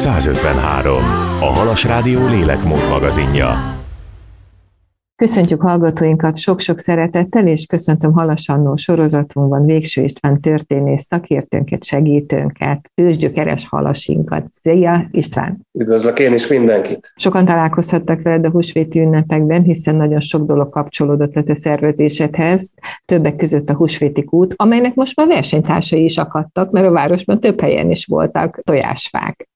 153. A Halas Rádió lélekmód magazinja. Köszöntjük hallgatóinkat sok-sok szeretettel, és köszöntöm Halas Annó sorozatunkban Végső István történész szakértőnket, segítőnket, ősgyökeres halasinkat. Szia István! Üdvözlök én is mindenkit! Sokan találkozhattak veled a húsvéti ünnepekben, hiszen nagyon sok dolog kapcsolódott a te szervezésedhez, többek között a húsvéti kút, amelynek most már versenytársai is akadtak, mert a városban több helyen is voltak tojásfák.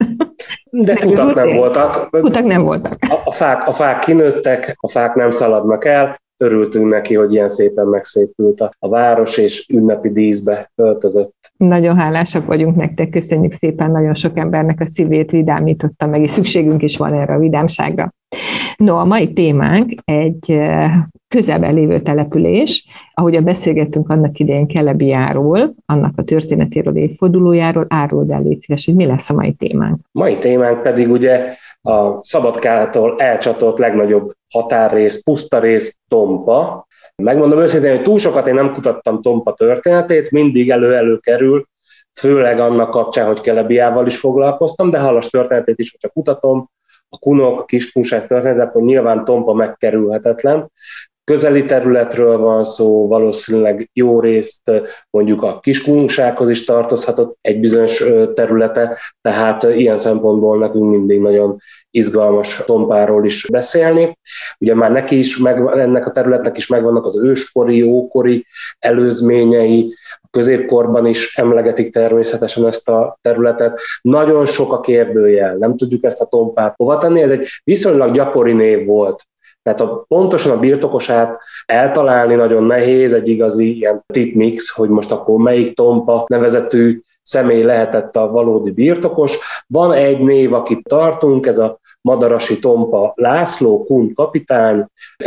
De kutak nem voltak. Kutak nem voltak. A fák kinőttek, a fák nem szaladnak el. Örültünk neki, hogy ilyen szépen megszépült a város, és ünnepi díszbe öltözött. Nagyon hálásak vagyunk nektek, köszönjük szépen, nagyon sok embernek a szívét vidámította meg, és szükségünk is van erre a vidámságra. No, a mai témánk egy közelben lévő település, ahogy beszélgettünk annak idején Kelebiáról, annak a történetéről, évfordulójáról, áruld el, légy szíves, hogy mi lesz a mai témánk. Mai témánk pedig ugye a Szabadkától elcsatolt legnagyobb határrész, pusztarész, Tompa. Megmondom őszintén, hogy túl sokat én nem kutattam Tompa történetét, mindig elő-kerül, főleg annak kapcsán, hogy Kelebiával is foglalkoztam, de Halas történetét is, hogyha kutatom, a kunok, a kiskunság történet, akkor nyilván Tompa megkerülhetetlen. Közeli területről van szó, valószínűleg jó részt mondjuk a kiskunsághoz is tartozhatott egy bizonyos területe, tehát ilyen szempontból nekünk mindig nagyon izgalmas Tompáról is beszélni. Ugye már neki is ennek a területnek is megvannak az őskori, ókori előzményei, a középkorban is emlegetik természetesen ezt a területet. Nagyon sok a kérdőjel, nem tudjuk ezt a Tompát hova tenni, ez egy viszonylag gyakori név volt. Tehát pontosan a birtokosát eltalálni nagyon nehéz, egy igazi ilyen titmix, hogy most akkor melyik Tompa nevezetű személy lehetett a valódi birtokos. Van egy név, akit tartunk, ez a Madarasi Tompa László, kun kapitány,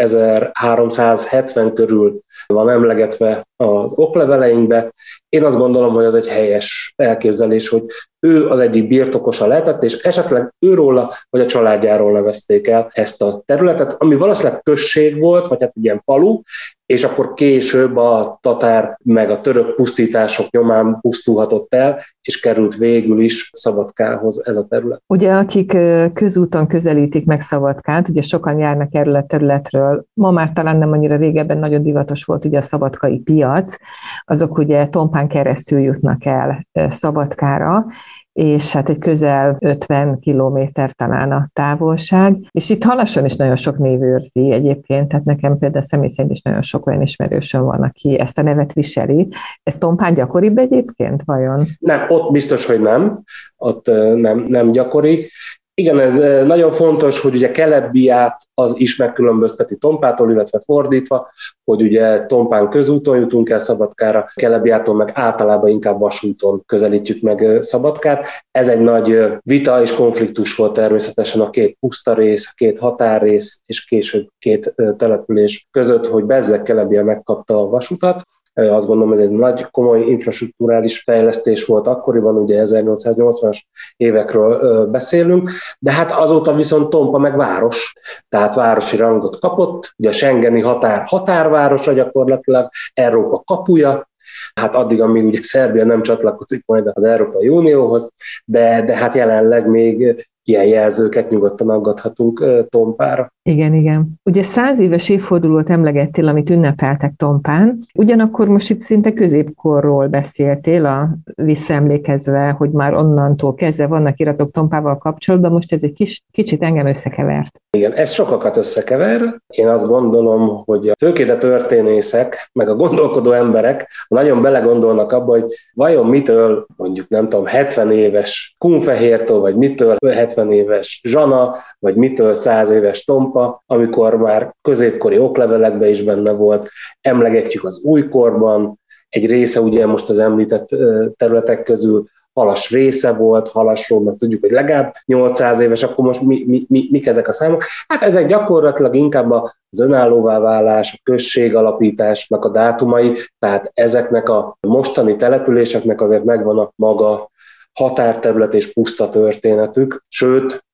1370 körül van emlegetve az okleveleinkbe. Én azt gondolom, hogy az egy helyes elképzelés, hogy ő az egyik birtokosa lehetett, és esetleg őróla vagy a családjáról nevezték el ezt a területet, ami valószínűleg község volt, vagy hát egy ilyen falu, és akkor később a tatár meg a török pusztítások nyomán pusztulhatott el, és került végül is Szabadkához ez a terület. Ugye akik közúton közelítik meg Szabadkát, ugye sokan járnak erről a területről, ma már talán nem annyira régebben nagyon divatos volt ugye a szabadkai piac, azok ugye Tompán keresztül jutnak el Szabadkára, és hát egy közel 50 kilométer talán a távolság, és itt Halason is nagyon sok név őrzi egyébként, tehát nekem például személy szerint is nagyon sok olyan ismerősöm van, aki ezt a nevet viseli. Ez Tompán gyakoribb egyébként, vajon? Nem, ott biztos, hogy nem, ott nem gyakori. Igen, ez nagyon fontos, hogy ugye Kelebiát az is megkülönbözteti Tompától, illetve fordítva, hogy ugye Tompán közúton jutunk el Szabadkára, Kelebiától meg általában inkább vasúton közelítjük meg Szabadkát. Ez egy nagy vita és konfliktus volt természetesen a két pusztarész, a két határrész és később két település között, hogy bezzeg Kelebia megkapta a vasutat. Azt gondolom, ez egy nagy, komoly infrastrukturális fejlesztés volt akkoriban, ugye 1880-as évekről beszélünk, de hát azóta viszont Tompa meg város, tehát városi rangot kapott, ugye a schengeni határvárosa gyakorlatilag, Európa kapuja, hát addig, amíg ugye Szerbia nem csatlakozik majd az Európai Unióhoz, de hát jelenleg még ilyen jelzőket nyugodtan aggathatunk Tompára. Igen. Ugye 100 éves évfordulót emlegettél, amit ünnepeltek Tompán, ugyanakkor most itt szinte középkorról beszéltél, visszaemlékezve, hogy már onnantól kezdve vannak iratok Tompával kapcsolatban, most ez egy kicsit engem összekevert. Igen, ez sokakat összekever. Én azt gondolom, hogy főként a történészek, meg a gondolkodó emberek nagyon belegondolnak abba, hogy vajon mitől, mondjuk nem tudom, 70 éves Kunfehértól, vagy mitől 70 éves Zsana, vagy mitől 100 éves Tompa, amikor már középkori oklevelekben is benne volt, emlegetjük az újkorban, egy része ugye most az említett területek közül Halas része volt, Halasról meg tudjuk, hogy legalább 800 éves, akkor most mik ezek a számok? Hát ezek gyakorlatilag inkább az önállóvá válás, a község alapításnak a dátumai, tehát ezeknek a mostani településeknek azért megvan a maga határterület és puszta történetük, sőt,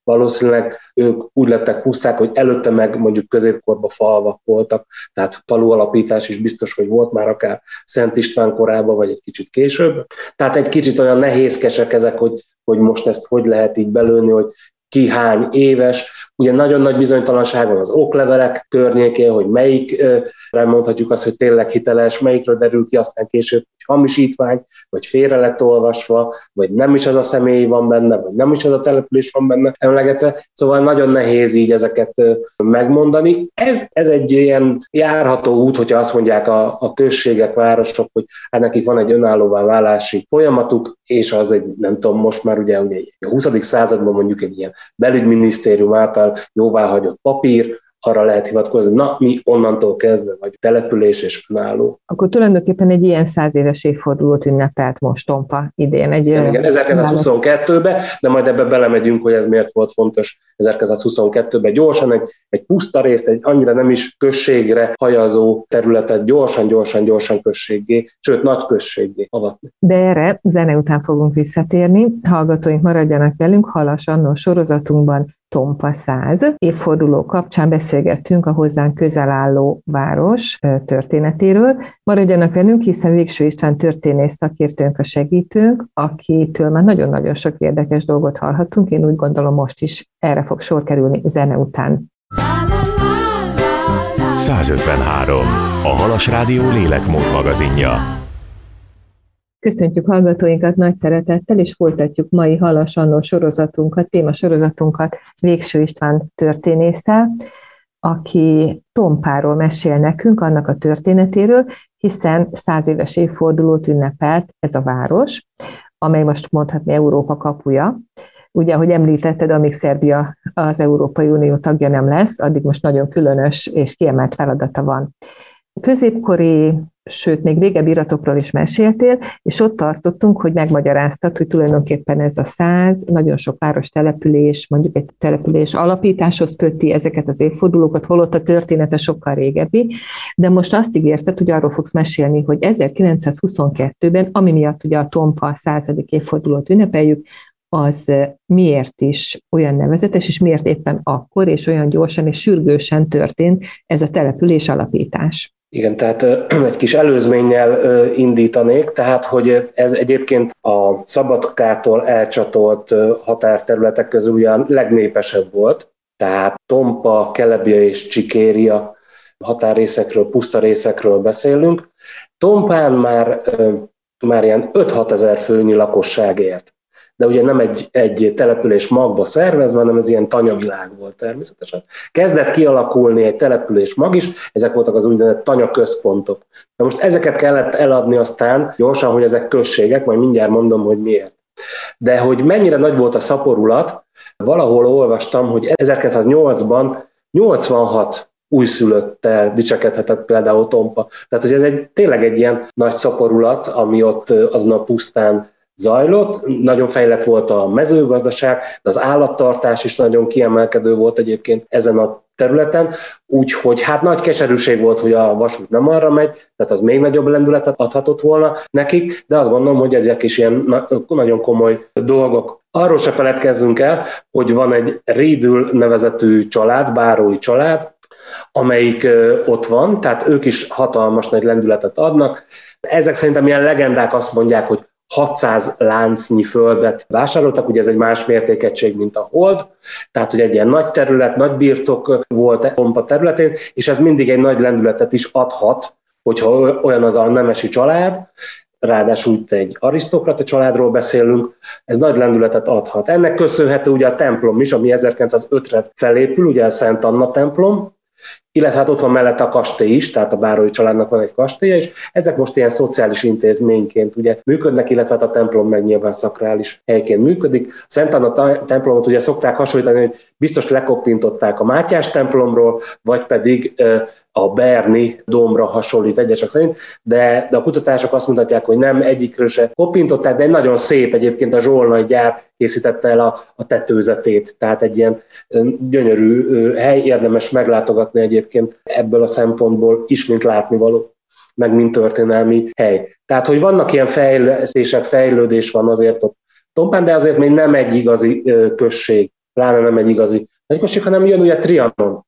valószínűleg ők úgy lettek puszták, hogy előtte meg mondjuk középkorban falvak voltak, tehát falualapítás is biztos, hogy volt már akár Szent István korában, vagy egy kicsit később. Tehát egy kicsit olyan nehézkesek ezek, hogy most ezt hogy lehet így belőni, hogy ki hány éves. Ugye nagyon nagy bizonytalanság van az oklevelek környékén, hogy melyikre mondhatjuk azt, hogy tényleg hiteles, melyikről derül ki aztán később, hogy hamisítvány, vagy félre lett olvasva, vagy nem is az a személy van benne, vagy nem is az a település van benne emlegetve. Szóval nagyon nehéz így ezeket megmondani. Ez egy ilyen járható út, hogyha azt mondják a községek, városok, hogy hát nekik van egy önállóvá válási folyamatuk, és az egy, nem tudom, most már ugye a 20. században mondjuk egy ilyen belügyminisztérium által jóváhagyott papír, arra lehet hivatkozni, na mi onnantól kezdve, vagy település és önálló. Akkor tulajdonképpen egy ilyen 100 éves évfordulót ünnepelt most Tompa idén. Igen, 1922-ben, de majd ebbe belemegyünk, hogy ez miért volt fontos 1922-ben. Gyorsan egy puszta részt, egy annyira nem is községre hajazó területet gyorsan községgé, sőt nagy községgé avatni. De erre zene után fogunk visszatérni. Hallgatóink maradjanak velünk, Halas Annó sorozatunkban Tompa 100 évforduló kapcsán beszélgettünk a hozzánk közel álló város történetéről. Maradjanak velünk, hiszen Végső István történész szakértőnk a segítőnk, akitől már nagyon-nagyon sok érdekes dolgot hallhattunk. Én úgy gondolom, most is erre fog sor kerülni zene után. 153. A Halas Rádió lélekmód magazinja. Köszöntjük hallgatóinkat nagy szeretettel, és folytatjuk mai Halas Annó sorozatunkat, témasorozatunkat Végső István történésszel, aki Tompáról mesél nekünk, annak a történetéről, hiszen 100 éves évfordulót ünnepelt ez a város, amely most mondhatni Európa kapuja. Ugye, ahogy említetted, amíg Szerbia az Európai Unió tagja nem lesz, addig most nagyon különös és kiemelt feladata van. Középkori, sőt, még régebbi iratokról is meséltél, és ott tartottunk, hogy megmagyaráztad, hogy tulajdonképpen ez a 100, nagyon sok város település, mondjuk egy település alapításhoz köti ezeket az évfordulókat, holott a története sokkal régebbi, de most azt ígérted, hogy arról fogsz mesélni, hogy 1922-ben, ami miatt ugye a Tompa 100. évfordulót ünnepeljük, az miért is olyan nevezetes, és miért éppen akkor, és olyan gyorsan és sürgősen történt ez a település alapítás. Igen, tehát egy kis előzménnyel indítanék, tehát hogy ez egyébként a Szabadkától elcsatolt határterületek közül ugye a legnépesebb volt, tehát Tompa, Kelebia és Csikéria határrészekről, puszta részekről beszélünk. Tompán már ilyen 5-6 ezer főnyi lakosság élt. De ugye nem egy település magba szervezve, hanem ez ilyen tanyavilág volt természetesen. Kezdett kialakulni egy település mag is, ezek voltak az úgynevezett tanyaközpontok. Na most ezeket kellett eladni aztán gyorsan, hogy ezek községek, majd mindjárt mondom, hogy miért. De hogy mennyire nagy volt a szaporulat, valahol olvastam, hogy 1908-ban 86 újszülöttel dicsekedhetett például Tompa. Tehát, hogy ez tényleg egy ilyen nagy szaporulat, ami ott azon a pusztán zajlott. Nagyon fejlett volt a mezőgazdaság, de az állattartás is nagyon kiemelkedő volt egyébként ezen a területen, úgyhogy hát nagy keserűség volt, hogy a vasút nem arra megy, tehát az még nagyobb lendületet adhatott volna nekik, de azt gondolom, hogy ezek is ilyen nagyon komoly dolgok. Arról se feledkezzünk el, hogy van egy Riedl nevezetű család, bárói család, amelyik ott van, tehát ők is hatalmas nagy lendületet adnak. Ezek szerintem ilyen legendák azt mondják, hogy 600 láncnyi földet vásároltak, ugye ez egy más mértékegység, mint a hold, tehát hogy egy ilyen nagy terület, nagy birtok volt Tompa területén, és ez mindig egy nagy lendületet is adhat, hogyha olyan az a nemesi család, ráadásul egy arisztokrata családról beszélünk, ez nagy lendületet adhat. Ennek köszönhető ugye a templom is, ami 1905-re felépül, ugye a Szent Anna templom, illetve hát ott van mellette a kastély is, tehát a bárói családnak van egy kastélya, és ezek most ilyen szociális intézményként ugye működnek, illetve hát a templom meg nyilván szakrális helyként működik. A Szent Anna templomot ugye szokták hasonlítani, hogy biztos lekoppintották a Mátyás templomról, vagy pedig a Berni dómra hasonlít egyesek szerint, de a kutatások azt mutatják, hogy nem egyikről se koppintották, de egy nagyon szép egyébként a zsolnai gyár készítette el a tetőzetét, tehát egy ilyen gyönyörű hely, érdemes meglátogatni egyébként ebből a szempontból is, mint látnivaló, meg mint történelmi hely. Tehát, hogy vannak ilyen fejlődés van azért ott Tompán, de azért még nem egy igazi község. pláne nem egy igazi nagyközség, hanem jön ugye Trianon.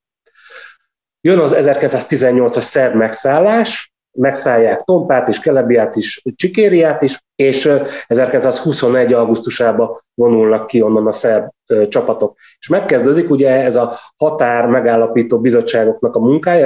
Jön az 1918-as szerb megszállás, megszállják Tompát is, Kelebiát is, Csikériát is, és 1921. augusztusában vonulnak ki onnan a szerb csapatok. És megkezdődik ugye ez a határ megállapító bizottságoknak a munkája,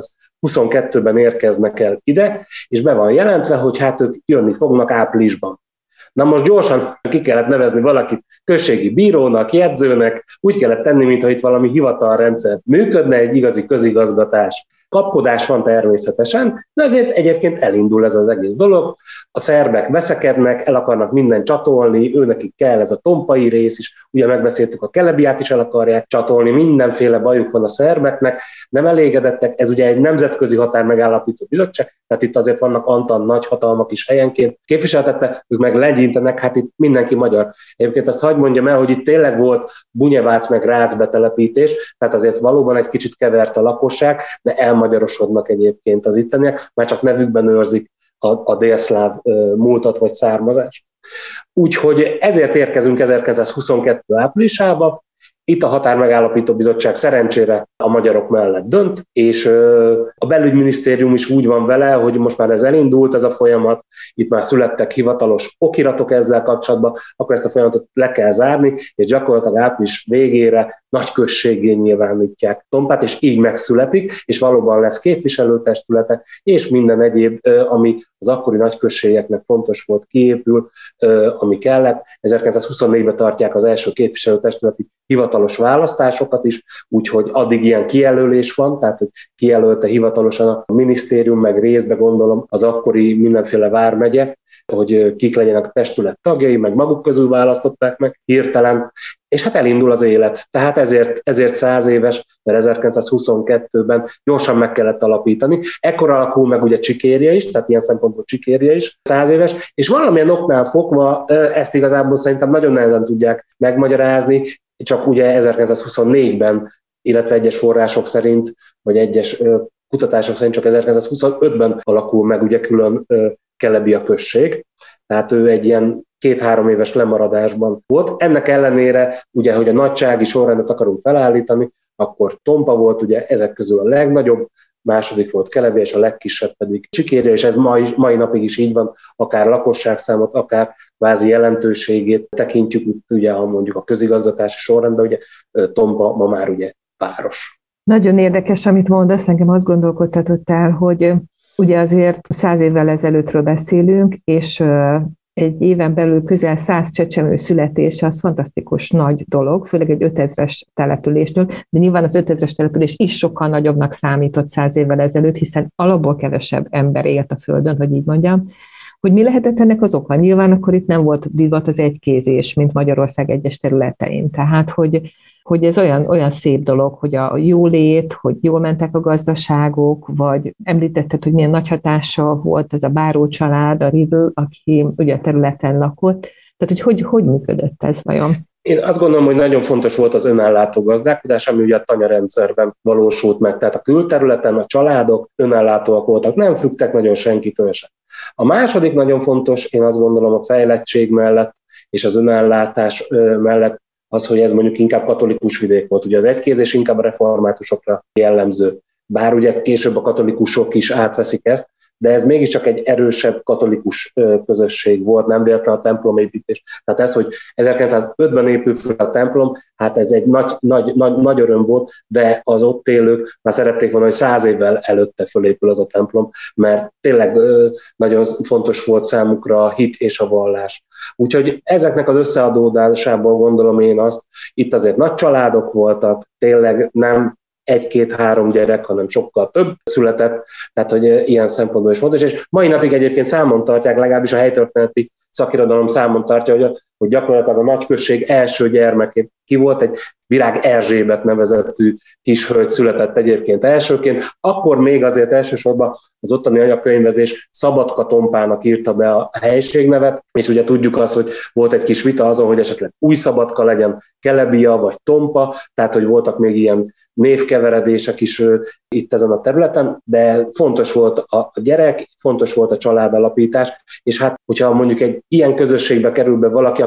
1922-ben érkeznek el ide, és be van jelentve, hogy hát ők jönni fognak áprilisban. Na most gyorsan ki kellett nevezni valakit községi bírónak, jegyzőnek, úgy kellett tenni, mintha itt valami hivatalrendszer működne, egy igazi közigazgatás. Kapkodás van természetesen, de azért egyébként elindul ez az egész dolog. A szerbek veszekednek, el akarnak mindent csatolni, őnekik kell ez a tompai rész is, ugye megbeszéltük, a Kelebiát is el akarják csatolni, mindenféle bajuk van a szerbeknek, nem elégedettek, ez ugye egy nemzetközi határ megállapító bizottság, tehát itt azért vannak antan nagyhatalmak is helyenként képviseltetve, ők meg legyintenek, hát itt mindenki magyar. Egyébként azt hadd mondjam el, hogy itt tényleg volt Bunyevác meg Rác betelepítés, tehát azért valóban egy kicsit kevert a lakosság, de elmagyarosodnak egyébként az itteniek, már csak nevükben őrzik a délszláv múltat vagy származást. Úgyhogy ezért érkezünk 1922. áprilisába. Itt a határmegállapító bizottság szerencsére a magyarok mellett dönt, és a belügyminisztérium is úgy van vele, hogy most már ez elindult, ez a folyamat, itt már születtek hivatalos okiratok ezzel kapcsolatban, akkor ezt a folyamatot le kell zárni, és gyakorlatilag április végére nagy községgé nyilvánítják Tompát, és így megszületik, és valóban lesz képviselőtestülete, és minden egyéb, ami az akkori nagyközségeknek fontos volt, kiépül, ami kellett. 1924-ben tartják az első képviselőtestületi hivatalos választásokat is, úgyhogy addig ilyen kijelölés van, tehát hogy kijelölte hivatalosan a minisztérium, meg részbe gondolom az akkori mindenféle vármegye, hogy kik legyenek a testület tagjai, meg maguk közül választották meg hirtelen, és hát elindul az élet. Tehát ezért 100 éves, mert 1922-ben gyorsan meg kellett alapítani. Ekkor alakul meg ugye Csikérje is, tehát ilyen szempontból Csikérje is 100 éves, és valamilyen oknál fogva ezt igazából szerintem nagyon nehezen tudják megmagyarázni, csak ugye 1924-ben, illetve egyes források szerint, vagy egyes kutatások szerint csak 1925-ben alakul meg ugye külön Kelebia község. Tehát ő egy ilyen 2-3 éves lemaradásban volt. Ennek ellenére, ugye, hogy a nagysági sorrendet akarunk felállítani, akkor Tompa volt ugye ezek közül a legnagyobb, második volt Kelebia, és a legkisebb pedig Csikérje, és ez mai napig is így van, akár lakosságszámot, akár kvázi jelentőségét tekintjük, ugye mondjuk a közigazgatási sorrendben, ugye Tompa ma már ugye város. Nagyon érdekes, amit mondasz, engem azt gondolkodtatott el, hogy ugye azért 100 évvel ezelőttről beszélünk, és egy éven belül közel 100 csecsemő születése az fantasztikus nagy dolog, főleg egy 5000-es településnél, de nyilván az 5000-es település is sokkal nagyobbnak számított 100 évvel ezelőtt, hiszen alapból kevesebb ember élt a Földön, hogy így mondjam. Hogy mi lehetett ennek az oka? Nyilván akkor itt nem volt divat az egykézés, mint Magyarország egyes területein. Tehát, hogy ez olyan szép dolog, hogy a jólét, hogy jól mentek a gazdaságok, vagy említetted, hogy milyen nagy hatása volt ez a báró család, a Riedl, aki ugye a területen lakott. Tehát, hogy működött ez vajon? Én azt gondolom, hogy nagyon fontos volt az önállátó gazdálkodás, ami ugye a tanyarendszerben valósult meg. Tehát a külterületen a családok önellátóak voltak, nem függtek nagyon senkitől sem. A második nagyon fontos, én azt gondolom a fejlettség mellett és az önellátás mellett az, hogy ez mondjuk inkább katolikus vidék volt. Ugye az egykézés inkább a reformátusokra jellemző. Bár ugye később a katolikusok is átveszik ezt, de ez mégiscsak egy erősebb katolikus közösség volt, nem véletlen a templomépítés. Tehát ez, hogy 1905-ben épül fel a templom, hát ez egy nagy öröm volt, de az ott élők már szerették volna, hogy 100 évvel előtte fölépül az a templom, mert tényleg nagyon fontos volt számukra a hit és a vallás. Úgyhogy ezeknek az összeadódásából gondolom én azt, itt azért nagy családok voltak, tényleg nem 1-2-3 gyerek, hanem sokkal több született, tehát hogy ilyen szempontból is fontos, és mai napig egyébként számon tartják, legalábbis a helytörténeti szakirodalom számon tartja, hogy gyakorlatilag a nagyközség első gyermekét ki volt, egy Virág Erzsébet nevezetű kis hölgy született egyébként elsőként, akkor még azért elsősorban az ottani anyakönyvezés Szabadka Tompának írta be a helységnevet, és ugye tudjuk azt, hogy volt egy kis vita azon, hogy esetleg Új Szabadka legyen, Kelebia vagy Tompa, tehát hogy voltak még ilyen névkeveredések is itt ezen a területen, de fontos volt a gyerek, fontos volt a családalapítás, és hát hogyha mondjuk egy ilyen közösségbe kerül be valaki,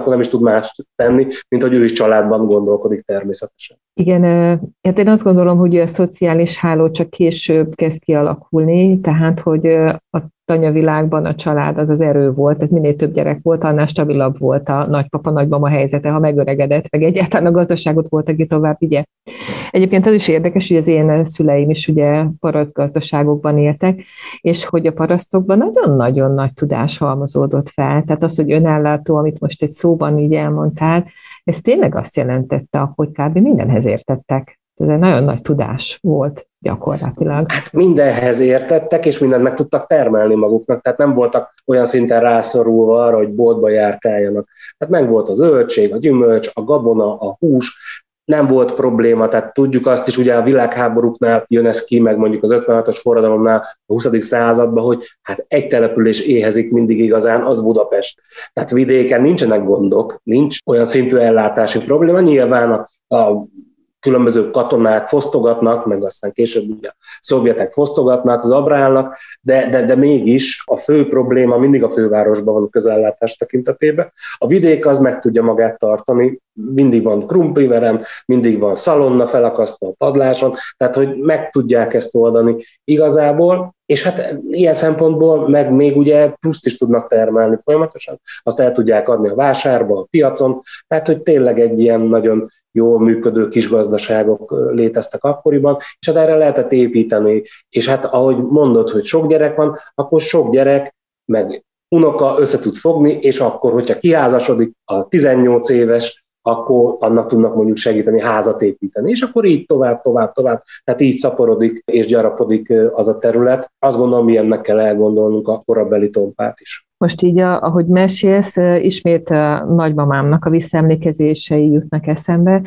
akkor nem is tud más tenni, mint hogy ő is családban gondolkodik természetesen. Igen, hát én azt gondolom, hogy a szociális háló csak később kezd kialakulni, tehát hogy a tanyavilágban a család az erő volt, tehát minél több gyerek volt, annál stabilabb volt a nagypapa, nagymama helyzete, ha megöregedett, meg egyáltalán a gazdaságot volt, aki tovább vigye. Egyébként az is érdekes, hogy az én szüleim is ugye parasztgazdaságokban éltek, és hogy a parasztokban nagyon-nagyon nagy tudás halmozódott fel. Tehát az, hogy önállátó, amit most egy szóban így elmondtál, ez tényleg azt jelentette, hogy kb. Mindenhez értettek. Ez egy nagyon nagy tudás volt gyakorlatilag. Hát mindenhez értettek, és mindent meg tudtak termelni maguknak, tehát nem voltak olyan szinten rászorulva arra, hogy boltba járkáljanak. Tehát meg volt a zöldség, a gyümölcs, a gabona, a hús, nem volt probléma, tehát tudjuk azt is, ugye a világháborúknál jön ez ki, meg mondjuk az 56-os forradalomnál a 20. században, hogy hát egy település éhezik mindig igazán, az Budapest. Tehát vidéken nincsenek gondok, nincs olyan szintű ellátási probléma, nyilván a különböző katonák fosztogatnak, meg aztán később ugye a szovjetek fosztogatnak, zabrálnak, de mégis a fő probléma mindig a fővárosban van a közellátás tekintetében. A vidék az meg tudja magát tartani, mindig van krumpliverem, mindig van szalonna felakasztva a padláson, tehát hogy meg tudják ezt oldani igazából, és hát ilyen szempontból meg még ugye pluszt is tudnak termelni folyamatosan, azt el tudják adni a vásárba, a piacon, tehát hogy tényleg egy ilyen nagyon jól működő kis gazdaságok léteztek akkoriban, és hát erre lehetett építeni. És hát ahogy mondod, hogy sok gyerek van, akkor sok gyerek, meg unoka össze tud fogni, és akkor, hogyha kiházasodik a 18 éves, akkor annak tudnak mondjuk segíteni házat építeni. És akkor így tovább, tehát így szaporodik és gyarapodik az a terület. Azt gondolom, ilyennek kell elgondolnunk a korabeli Tompát is. Most így, ahogy mesélsz, ismét a nagymamámnak a visszaemlékezései jutnak eszembe,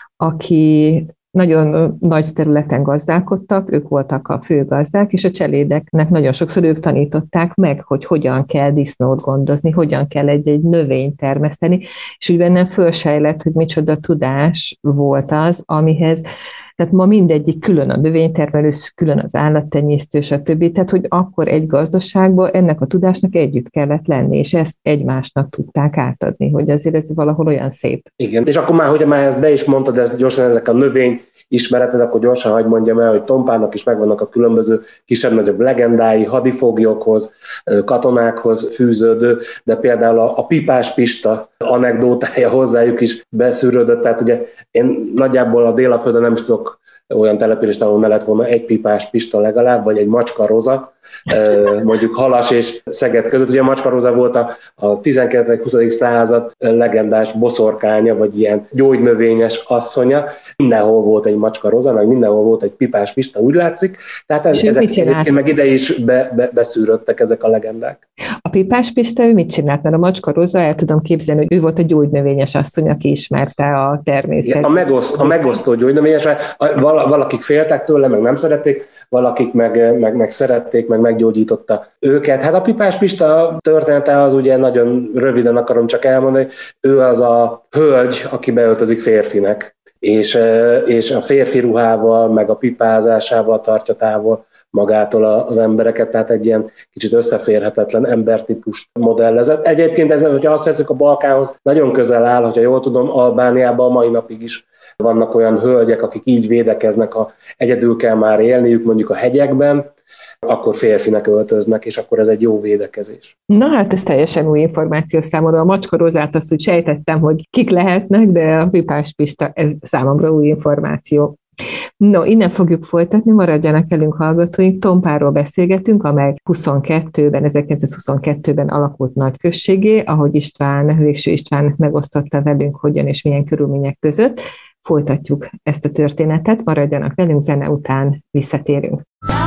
aki nagyon nagy területen gazdálkodtak, ők voltak a fő gazdák, és a cselédeknek nagyon sokszor ők tanították meg, hogy hogyan kell disznót gondozni, hogyan kell egy növényt termeszteni, és úgy bennem fölsejlett, hogy micsoda tudás volt az, amihez, tehát ma mindegyik külön a növénytermelő, külön az állattenyésztő, stb. Tehát, hogy akkor egy gazdaságban ennek a tudásnak együtt kellett lenni, és ezt egymásnak tudták átadni, hogy azért ez valahol olyan szép. Igen, és akkor már, hogy már ezt be is mondtad, ezt gyorsan ezek a növény ismereted, akkor gyorsan hagyd mondjam el, hogy Tompának is megvannak a különböző kisebb-nagyobb legendái, hadifoglyokhoz, katonákhoz fűződő, de például a Pipás Pista anekdótája hozzájuk is beszűrődött, tehát ugye én nagyjából a Délaföldön nem is tudok olyan települést, ahol ne lett volna egy Pipás Pista legalább, vagy egy Macska Roza, mondjuk Halas és Szeged között. Ugye a Macska Roza volt a 19.-20. század legendás boszorkánya, vagy ilyen gyógynövényes asszonya. Mindenhol volt egy Macska Roza, meg mindenhol volt egy Pipás Pista, úgy látszik. Tehát ezek egyébként meg ide is beszűröttek ezek a legendák. A Pipás Pista, ő mit csinált? Mert a Macska Roza, el tudom képzelni, hogy ő volt a gyógynövényes asszony, aki ismerte a természet. A megosztó gyógynövényes, valakik féltek tőle, meg nem szerették, valakik meg szerették, meg meggyógyította őket. Hát a Pipás Pista története az ugye nagyon röviden akarom csak elmondani, ő az a hölgy, aki beöltözik férfinek, és a férfi ruhával, meg a pipázásával tartja távol magától az embereket, tehát egy ilyen kicsit összeférhetetlen embertípust modellezett. Egyébként ez, hogyha azt veszük, a Balkánhoz nagyon közel áll, hogyha jól tudom, Albániában a mai napig is vannak olyan hölgyek, akik így védekeznek, ha egyedül kell már élniük mondjuk a hegyekben, akkor férfinek öltöznek, és akkor ez egy jó védekezés. Na hát ez teljesen új információ számomra. A Macska Rozát azt úgy sejtettem, hogy kik lehetnek, de a Pipás Pista, ez számomra új információ. No, innen fogjuk folytatni, maradjanak velünk hallgatóink. Tompáról beszélgetünk, amely 1922-ben alakult nagyközségé, ahogy Végső István megosztotta velünk, hogyan és milyen körülmények között. Folytatjuk ezt a történetet, maradjanak velünk, zene után visszatérünk.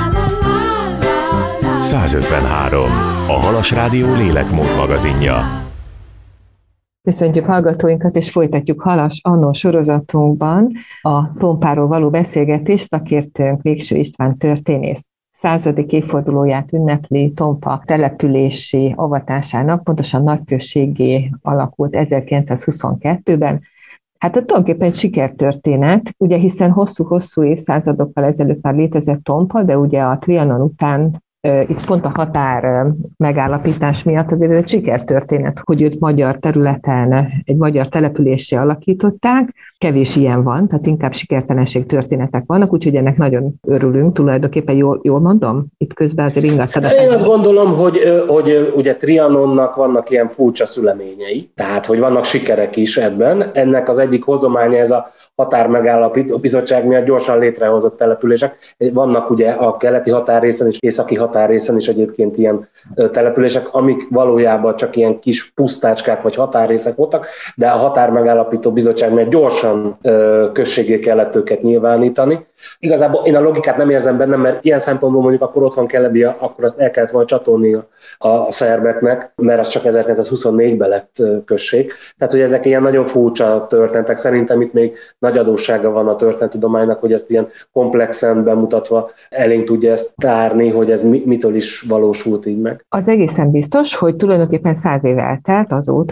153. A Halas Rádió lélekmód magazinja. Köszöntjük hallgatóinkat, és folytatjuk Halas Annó sorozatunkban a Tompáról való beszélgetést. Szakértőnk Végső István történész 100. évfordulóját ünnepli Tompa települési avatásának, pontosan nagyközséggé alakult 1922-ben. Hát tulajdonképpen egy sikertörténet, ugye hiszen hosszú-hosszú évszázadokkal ezelőtt már létezett Tompa, de ugye a Trianon után itt pont a határ megállapítás miatt azért ez egy sikertörténet, hogy őt magyar területen, egy magyar településsé alakították. Kevés ilyen van, tehát inkább sikertelenség történetek vannak, úgyhogy ennek nagyon örülünk, tulajdonképpen jól mondom? Itt közben azért ingattad. Én azt gondolom, hogy ugye Trianonnak vannak ilyen furcsa szüleményei, tehát hogy vannak sikerek is ebben. Ennek az egyik hozománya ez a határmegállapító bizottság miatt gyorsan létrehozott települések. Vannak ugye a keleti határrészen és északi határrészen is egyébként ilyen települések, amik valójában csak ilyen kis pusztácskák vagy határrészek voltak, de a határmegállapító bizottság miatt gyorsan községgé kellett őket nyilvánítani. Igazából én a logikát nem érzem benne, mert ilyen szempontból mondjuk akkor ott van Kelebia, akkor azt el kellett volna csatolni a szerbeknek, mert az csak 1924-ben lett község. Tehát, hogy ezek ilyen nagyon furcsa történetek. Szerintem itt még nagy adóssága van a történettudománynak, hogy ezt ilyen komplexen bemutatva elénk tudja ezt tárni, hogy ez mitől is valósult így meg. Az egészen biztos, hogy tulajdonképpen 100 év eltelt azóta,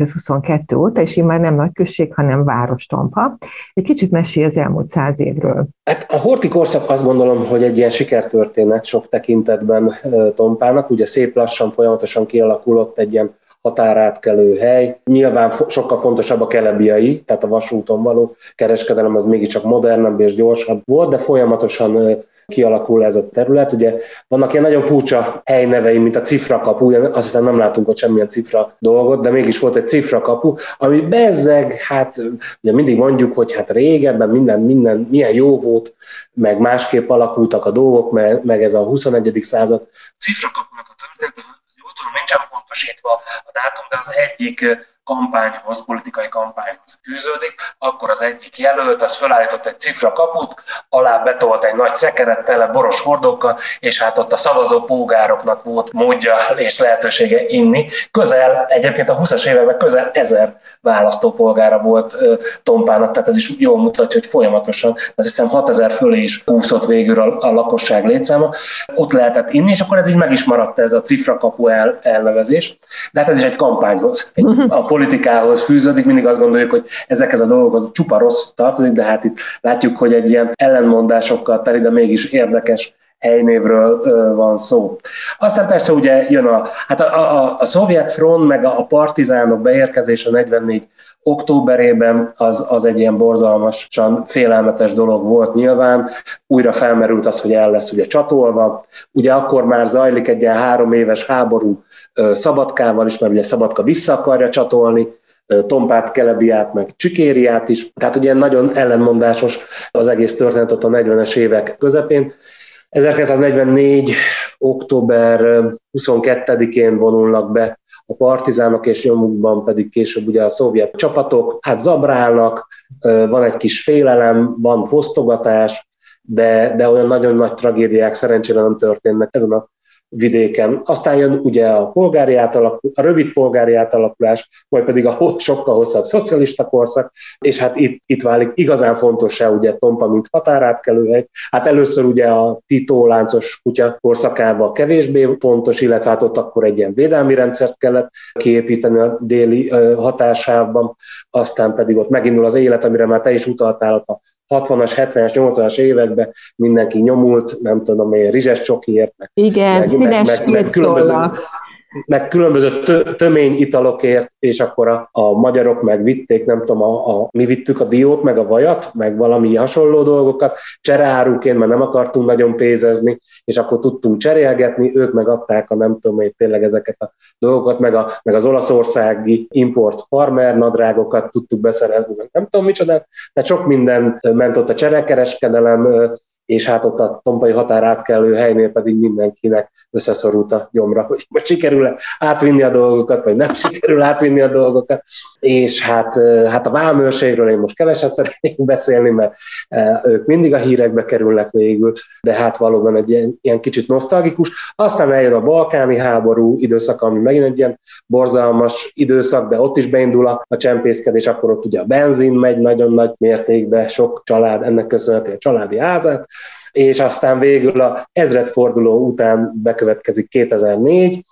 1922 óta, és így már nem nagyközség, hanem város Tompa. Egy kicsit mesélj az elmúlt 100 évről. Hát a horthy korszak azt gondolom, hogy egy ilyen sikertörténet sok tekintetben Tompának, ugye szép lassan, folyamatosan kialakulott egy ilyen határátkelő hely. Nyilván sokkal fontosabb a kelebiai, tehát a vasúton való kereskedelem az mégiscsak modernabb és gyorsabb volt, de folyamatosan kialakul ez a terület. Ugye vannak ilyen nagyon furcsa helynevei, mint a Cifrakapu, azt hiszem nem látunk ott semmilyen cifra dolgot, de mégis volt egy Cifrakapu, ami bezzeg, hát ugye mindig mondjuk, hogy hát régebben minden milyen jó volt, meg másképp alakultak a dolgok, meg ez a 21. század. Cifrakapunak a története, jól tudom, nincsen pontosítva a dátum, de az egyik kampányhoz, politikai kampányhoz fűződik, akkor az egyik jelölt, az felállított egy cifrakaput, alá betolt egy nagy szekeret tele boros hordókkal, és hát ott a szavazó polgároknak volt módja és lehetősége inni. Egyébként a 20-as években közel 1000 választópolgára volt Tompának, tehát ez is jól mutatja, hogy folyamatosan, azt hiszem 6000 fölé is úszott végül a lakosság létszáma, ott lehetett inni, és akkor ez így meg is maradt ez a cifrakapu elnevezés, de hát ez is egy kampányhoz, a politikához fűződik, mindig azt gondoljuk, hogy ezekhez a dolgokhoz csupa rossz tartozik, de hát itt látjuk, hogy egy ilyen ellenmondásokkal teli, de mégis érdekes helynévről van szó. Aztán persze ugye jön a szovjet front, meg a partizánok beérkezése 44 októberében az egy ilyen borzalmasan félelmetes dolog volt nyilván. Újra felmerült az, hogy el lesz ugye csatolva. Ugye akkor már zajlik egy ilyen 3 éves háború Szabadkával is, mert ugye Szabadka vissza akarja csatolni Tompát, Kelebiát, meg Csükériát is. Tehát ugye nagyon ellenmondásos az egész történet ott a 40-es évek közepén. 1944. október 22-én vonulnak be a partizánok, és nyomukban pedig később ugye a szovjet csapatok, hát zabrálnak, van egy kis félelem, van fosztogatás, de olyan nagyon nagy tragédiák szerencsére nem történnek ezen a vidéken. Aztán jön ugye a rövid polgári átalakulás, majd pedig a sokkal hosszabb szocialista korszak, és hát itt válik igazán fontossá ugye Tompa, mint határátkelőhely. Hát először ugye a Tito láncos kutya korszakában kevésbé fontos, illetve hát ott akkor egy ilyen védelmi rendszert kellett kiépíteni a déli hatásában, aztán pedig ott megindul az élet, amire már te is utaltál, a 60-as, 70-es, 80-as években mindenki nyomult, nem tudom, milyen rizses csokiért, meg különböző tömény italokért, és akkor a magyarok megvitték, nem tudom, mi vittük a diót, meg a vajat, meg valami hasonló dolgokat, csereáruként, mert nem akartunk nagyon pénzezni, és akkor tudtunk cserélgetni, ők megadták nem tudom, tényleg ezeket a dolgokat, meg az olaszországi import farmer nadrágokat tudtuk beszerezni, meg nem tudom micsoda, tehát sok minden ment ott a cserekereskedelem, és hát ott a tompai határátkelő helynél pedig mindenkinek összeszorult a gyomra, hogy most sikerül átvinni a dolgokat, vagy nem sikerül átvinni a dolgokat. És hát a vámőrségről én most keveset szeretnék beszélni, mert ők mindig a hírekbe kerülnek végül, de hát valóban egy ilyen kicsit nosztalgikus. Aztán eljön a balkáni háború időszak, ami megint egy ilyen borzalmas időszak, de ott is beindul a csempészkedés, akkor ott ugye a benzin megy nagyon nagy mértékben, sok család ennek köszönheti a családi házát, és aztán végül a ezredforduló után bekövetkezik 2004,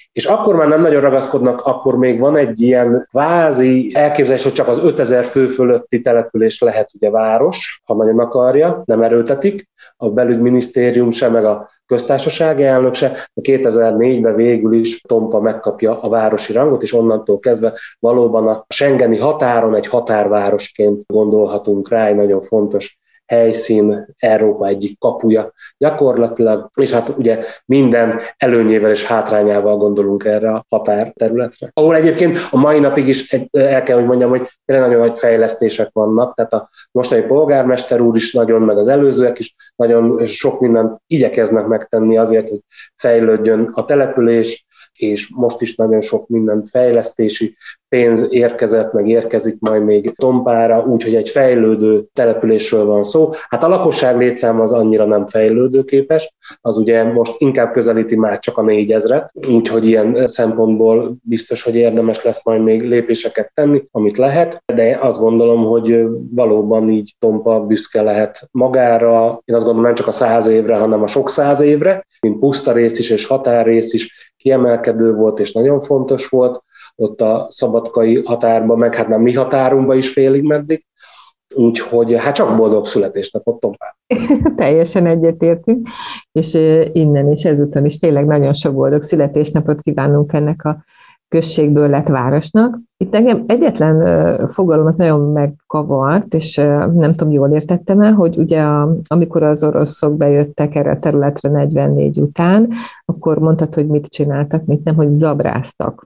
És akkor már nem nagyon ragaszkodnak, akkor még van egy ilyen kvázi elképzelés, hogy csak az 5000 fő fölötti település lehet ugye város, ha nagyon akarja, nem erőltetik. A belügyminisztérium se, meg a köztársasági elnök se. 2004-ben végül is Tompa megkapja a városi rangot, és onnantól kezdve valóban a schengeni határon egy határvárosként gondolhatunk rá, egy nagyon fontos helyszín, Európa egyik kapuja gyakorlatilag, és hát ugye minden előnyével és hátrányával gondolunk erre a határterületre. Ahol egyébként a mai napig is el kell, hogy mondjam, hogy tényleg nagyon nagy fejlesztések vannak, tehát a mostani polgármester úr is nagyon, meg az előzőek is nagyon sok mindent igyekeznek megtenni azért, hogy fejlődjön a település, és most is nagyon sok minden fejlesztési pénz érkezett, meg érkezik majd még Tompára, úgyhogy egy fejlődő településről van szó. Hát a lakosság létszáma az annyira nem fejlődőképes, az ugye most inkább közelíti már csak a 4000-et, úgyhogy ilyen szempontból biztos, hogy érdemes lesz majd még lépéseket tenni, amit lehet, de azt gondolom, hogy valóban így Tompa büszke lehet magára, én azt gondolom nem csak a 100 évre, hanem a sok 100 évre, mint pusztarész is és határrész is kiemelkedő volt és nagyon fontos volt, ott a szabadkai határban, meg hát nem mi határunkban is félig meddig, úgyhogy hát csak boldog születésnapot Tompán. Teljesen egyetértünk, és innen is, ezúton is tényleg nagyon sok boldog születésnapot kívánunk ennek a községből lett városnak. Itt engem egyetlen fogalom az nagyon megkavart, és nem tudom, jól értettem-e, hogy ugye amikor az oroszok bejöttek erre a területre 44 után, akkor mondtad, hogy mit csináltak, mit nem, hogy zabráztak.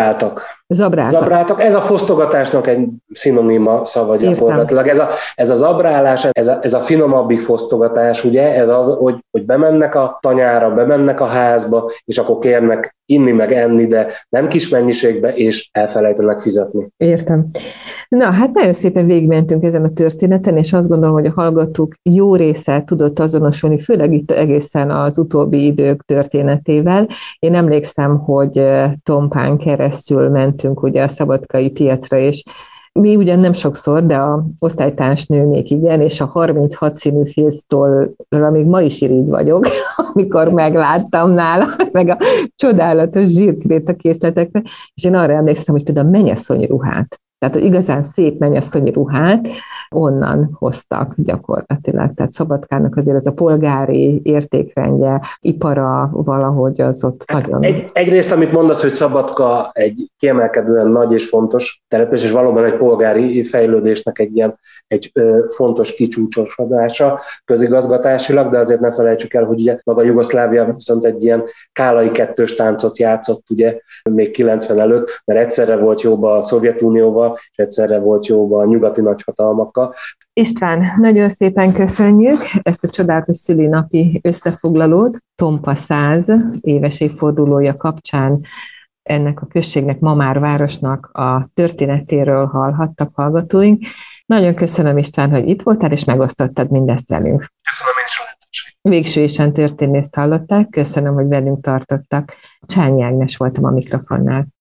Zabráltak. Ez a fosztogatásnak egy szinoníma szava gyakorlatilag. Ez a zabrálás, ez a finomabbik fosztogatás, ugye, ez az, hogy bemennek a tanyára, bemennek a házba, és akkor kérnek inni meg enni, de nem kis mennyiségbe, és elfelejtenek fizetni. Értem. Na, hát nagyon szépen végigmentünk ezen a történeten, és azt gondolom, hogy a hallgatók jó része tudott azonosulni, főleg itt egészen az utóbbi idők történetével. Én emlékszem, hogy Tompán keresztül mentünk ugye a szabadkai piacra, és mi ugyan nem sokszor, de a osztálytársnő még igen, és a 36 színű filctollra még ma is irigy vagyok, amikor megláttam nála, meg a csodálatos zsírkrétakészletekre, és én arra emlékszem, hogy például a mennyasszonyi ruhát, tehát igazán szép mennyasszonyi ruhát onnan hoztak gyakorlatilag. Tehát Szabadkának azért ez a polgári értékrendje, ipara valahogy az ott nagyon... Egyrészt, amit mondasz, hogy Szabadka egy kiemelkedően nagy és fontos település, és valóban egy polgári fejlődésnek egy fontos kicsúcsosodása közigazgatásilag, de azért ne felejtsük el, hogy ugye maga Jugoszlávia viszont egy ilyen kálai kettős táncot játszott ugye még 90 előtt, mert egyszerre volt jóba a Szovjetunióval, és egyszerre volt jóba a nyugati nagyhatalmakkal. István, nagyon szépen köszönjük ezt a csodálatos szülinapi összefoglalót. Tompa 100 éves évfordulója kapcsán ennek a községnek, ma már városnak a történetéről hallhattak hallgatóink. Nagyon köszönöm, István, hogy itt voltál, és megosztottad mindezt velünk. Köszönöm én is a lehetőséget. Végső István történészt hallották, köszönöm, hogy velünk tartottak. Csányi Ágnes voltam a mikrofonnál.